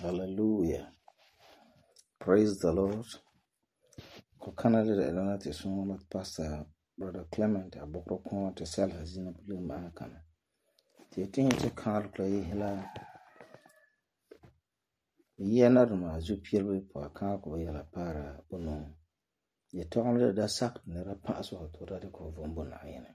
Hallelujah. Praise the Lord. Ko Canada da Elena te son Pastor Brother Clement abokro kon te sel hazina problem akana. Te tin te kar play hela yena ruma zu pierbe po kan ko yela para bono. Ye tonle da sak ne ra paso to da ko vombo na yene.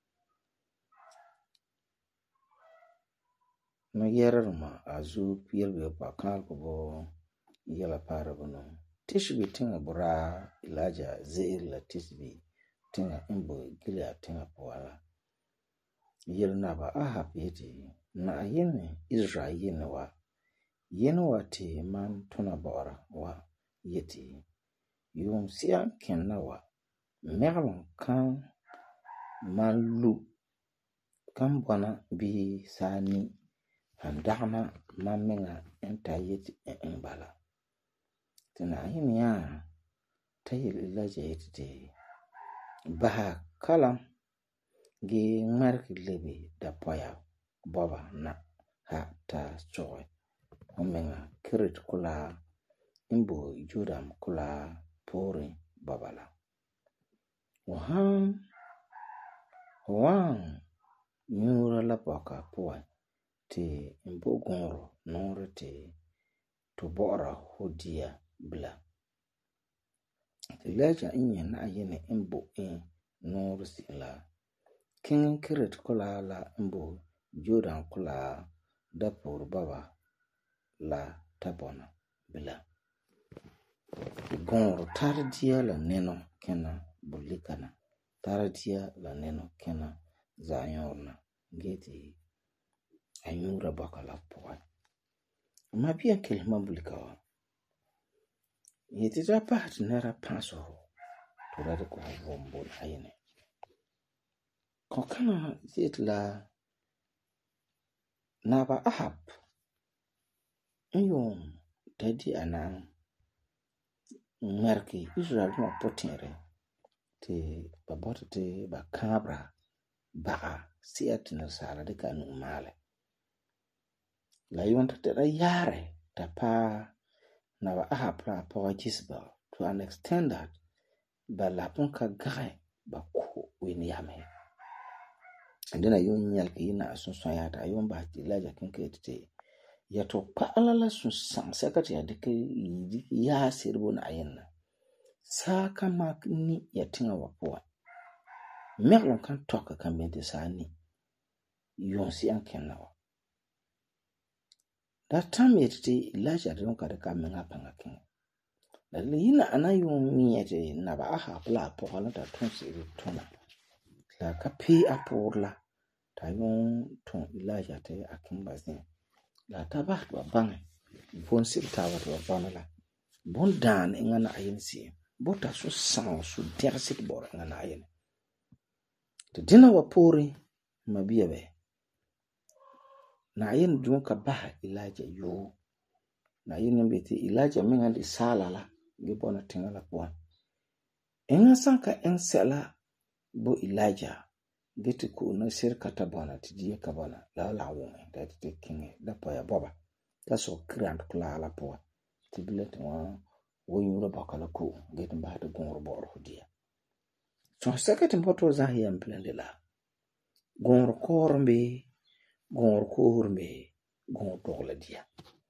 No yera ruma azu pierbe po kan ko bo yela para bono. Tishbi tinga bura ilaja zeir la tishbi tinga imbo gilia tinga poala. Yel naba ahab yeti na yene Israel yene wa te man tuna bora wa yeti yung siya kenna wa merlon kan man lu kan bwana bi sani handama mamenga enta yeti bala. Tana yene ya tayil ilaja yeti te baha kalam gi mark lebe da poya baba na ha ta joy omenga kirit kula imbo judam kula pori babala wan nyura la poka poa te imbo goro nore te to bora hodia bla leja inye na yene imbo nore sila king kirit kula la imbo judam kula da por baba la tabona bila gongro tardia la neno kena bulikana tardia la neno kena zayorna geti anyura bakala poa mapia kelma bulikawa yetita part nera paso to rade ko vombo ayene kokana zitla naba ahab yung tadi anang marki Israel ma potere te babota te ba kabra ba siat na sala de kanu male la yonta te yare ta pa na ba ahapra po Jezebel to an extent that ba la punka gae ba ko wini yame ndina yon nyalki ina asunso yata yon ba ti laja kinkete yato pa'alala sun san sakati ya dike ya sirbo na ayenna saka mak ni ya tinga wapoa meklon kan toka kan bente sani yonsi an kennawa that time yeti Elijah don kada ka menga panga king la lina anayon mi yete na ba aha pla pohala ta tonsi tona la ka pi apurla ta yon ton Elijah te akin bazin la tabat ba bang bon sir tabat ba banala bon dan ngana ayensi bota so san so dersit bor ngana ayen to dina wa pori mabiya be na ayen dun ka ba Elijah yo na ayen mbeti Elijah menga di salala ge bona tingala kwa enga sanka ensela bo Elijah geti ko na sir kata bona tidiye ka bona la won da ti kinge da poya boba ta so grand kula la po tibilet wa wonyura bakala ko geti ba ta gongro bor hodia so sakati mboto za hiya mplende la gongro kormbe gongro dogle dia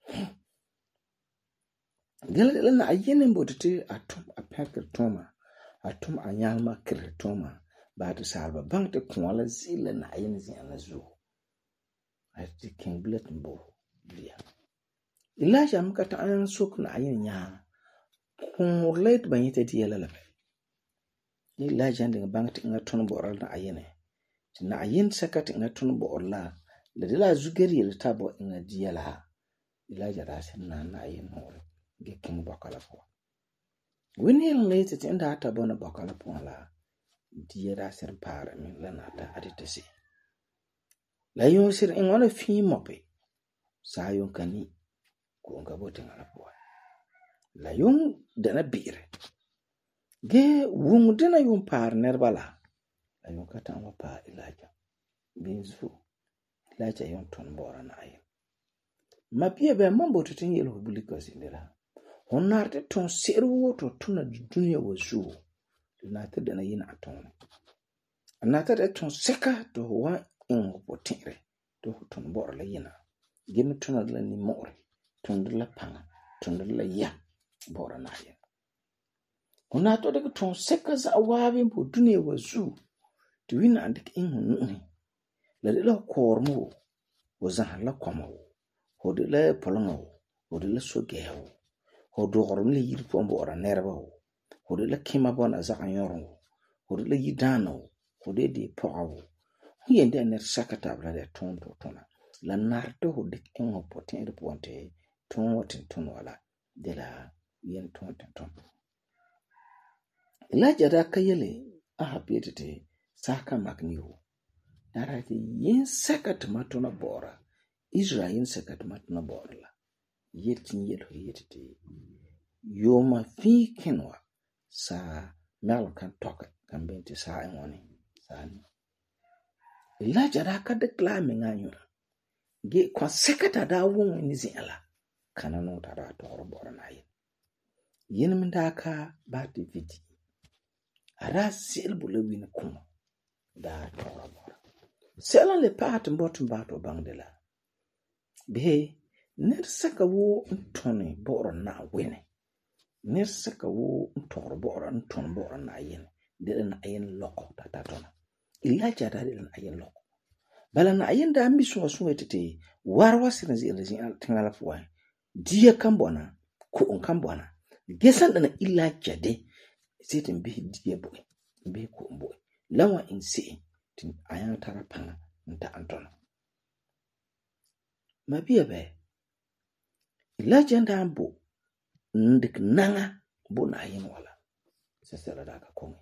gele na ayene mbotete atum apaka toma atum anyalma kretoma ba ta salba bangte kwala zile na ayene zina zu ati king blet mbo dia Elijah mkata ayan sok na ayene nya kun late banyete dia la Elijah ndinga bangte ngaton boral na ayene na ayen sakati ngaton borla le dila zugeri le tabo nga dia la Elijah da sen na ayen hore ge king bakala po wini late te nda ta bona bakala po la dia da sen para min la na ta aditesi la yon sir ngona fi mope sa yon kani ko ngabote ngala po la yon dana bire ge wung dina yon par nerbala la yon kata ma pa Elijah binzu Elijah yon ton bora na ayen Mapia be mambo to yellow because in there. Honarte ton seru to tuna dunia wazu. Nata dana yina atone. Nata de ton seka to wa in potire to ton bor la yina. Give me tuna la ni more. Ton de la panga. Ton de la ya. Bora na yin. Honato de ton seka za awabi po dunia wazu. To win and in hun. La little cormo was a la como. Ho de la polongo. Ho de la sogeo. Ho dormle yir pombo ora nervo. Ho de la kimabon as a yoron. Ho de la yidano. Ho de poawo. Ho yende ner sakatabla de ton to tona. La nardo ho de engo potin de ponte. Ton watin ton wala. De la yen ton. Elijah da kayele. Aha pietete. Saka magniwo. Narati yen sakat matona bora. Israel yen sakat matona bora la. Yetin yelo yetete. Yoma fi kenwa sa mel kan toke kan benti sa engoni sani. Elijah da ka declare menganyo. Ge kwa sekata da won ni zela. Kana no ta da to bora na yin. Yen minda ka ba ti vidi. Ara selbule win kuma da to bora. Sela le pat mbotum ba to bangdela. Be ner saka wo ntone bora na wene. Ner saka wo ntoro bora nton bora na yin. Dele na yin loko tatatona. Elijah da dele na yin loko. Bala na yin da ambisu wasu wetete. Warwa sinzi ilazin tingala fuwa. Diya kambwana. Ko kambwana. Gesan dana Elijah de. Sitin bihi diya boy. Bihi ko boy. Lawa insi. Tin ayan tarapanga. Nta antona. Mabia be. Elijah da ambo. Ndik nanga bo na yin wala. Sesela da ka kongi.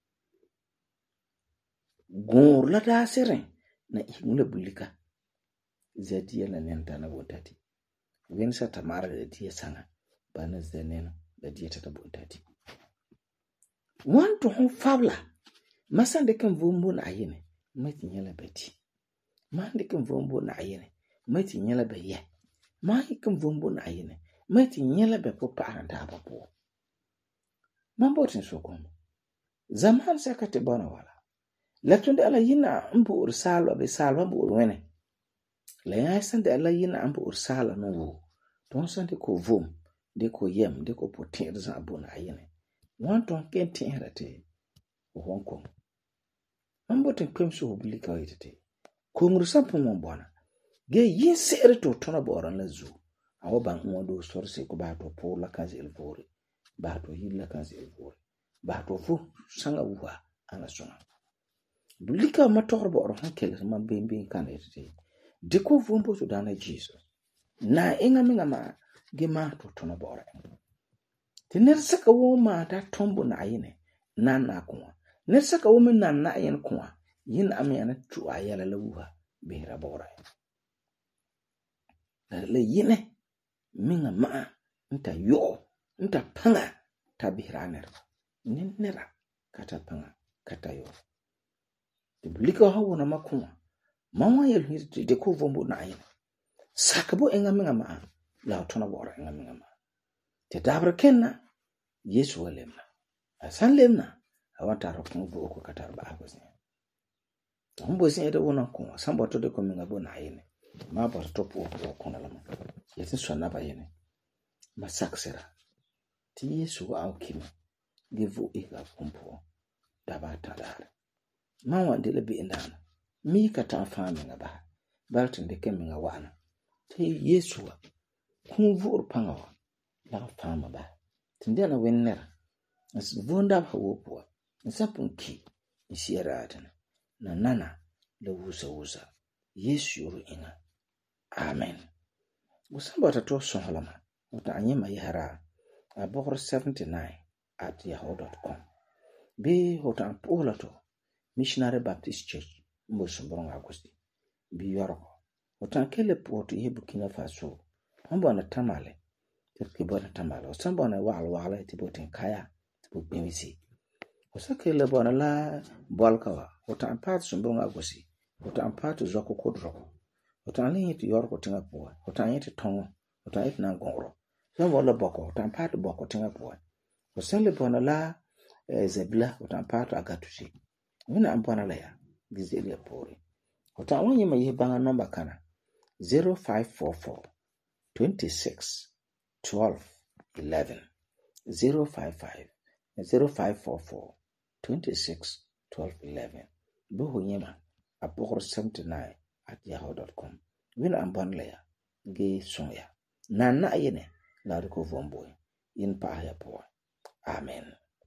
Gongur la da seren. Na ihmule bulika. Zadiya na nenta na bontati. Wensa tamara da diya sanga. Bana zenena da diya tata bontati. Wanto hon fabla. Masande kan vumbo na ayene. Mati nyala beti. Mande kan vumbo na ayene. Mati nyala be ye. Mahi kan vumbo na ayene. Mati nyala be popa aranda apapo. Mambotin sokomo. Zaman sakate bona wala. Latunde ala yina mbu ursalwa be salwa mbu urwene. La ya sande ala yina mbu ursala no wo. Don sande ko vum. De ko yem. De ko potin za abona ayene. Wanton kenti herate. Hong Kong. Mambotin kwemsu hubulika wetete. Kongrusa pomo bona. Ge yin sere to tona boran la zu. Awo bang ngodo sorse ko bato pour la kanzi elvori. Bato hilla kanzi elvori. Bato fu sanga uwa ana sona. Bulika mator boran hankele ma bimbi kanete. Deko vumbo to dana Jesus. Na inga minga ma ge ma to tona boran. Tiner saka wo ma ta tombo na ayine. Na kuma. Ner saka wo men na ayen kuma. Yin amena tu ayala la uwa behra boran. Le yine. Minga ma nta yo nta panga tabiraner ninera kata panga kata yo dibulika hawo na makuma mama yel hirti de ko vombo na yin sakabo enga minga ma la tona bora enga minga ma te dabra kenna yesu walemna asan lemna awata ro ko bo ko kata ba ko sin hombo sin de wona ko sambo to de ko minga bo na yin ma ba to po ko na lama yesu sona ba yin masaksera ti yesu au kima gevu ika kumpo dabata dare mawa ndele bi indana mi kata fami nga ba baltin de kemi nga wana ti yesu kumvu panga la fama ba tindela wenner as vonda hawopo nsapunki isiera atana na nana le wusa yesu yuru ina amen usamba tato sohalama uta anyema yahara abor 79@yahoo.com be hota polato missionary baptist church mbosombrong agusti bi yorko hota kele poto ye Burkina Faso ambo na tamale terke bona tamale osambo na wala tiboten kaya tibo bemisi osakele bona la bolkawa hota pat sombrong agusti hota pat zoko kodroko Otan le yiti yor ko tinga po. Otan yiti tongo. Otan yiti na gongro. So wala boko. Otan pat boko tinga po. Osele bona la zebla. Otan pat agatushi. Wina ambona la ya. Gizeli ya pori. Otan wanyi ma yibanga nomba kana. 0544 26 12 11. 055 0544 26 12 11. Buhu nyema apokor 79@yahoo.com. Wina ambon leya ge sonya. Nana yene la riko vomboy. In pa ya po. Amen.